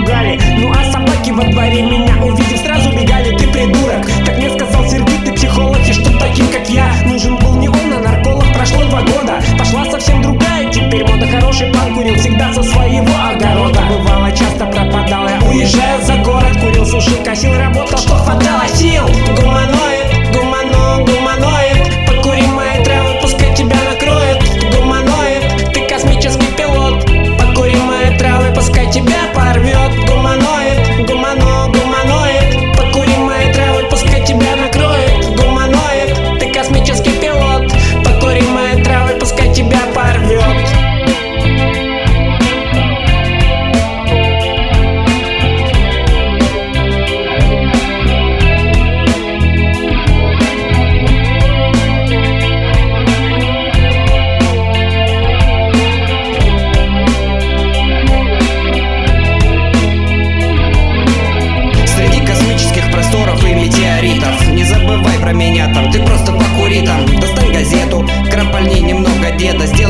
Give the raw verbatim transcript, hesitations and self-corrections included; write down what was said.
пугали. Ну а собаки во дворе меня увидев сразу бегали. Ты придурок, так мне сказал сердитый психолог. И что таким как я нужен был не он, а нарколог. Прошло два года, пошла совсем другая теперь мода. Хороший пан курил всегда со своего огорода. Бывало часто пропадал я, уезжая за город. Курил, сушил, косил, работал, что хватало сил. Гуманоид, гумано, гуманоид, покури мои травы, пускай тебя накроет. Гуманоид, ты космический пилот, покури мои травы, пускай тебя порвет. Гуманоид, гумано, гуманоид, покури мои травы, пускай тебя накроет. Гуманоид, ты космический пилот, покури мои травы, пускай тебя порвет. Не забывай про меня там, ты просто покури там. Достань газету, крапальни немного деда, сделай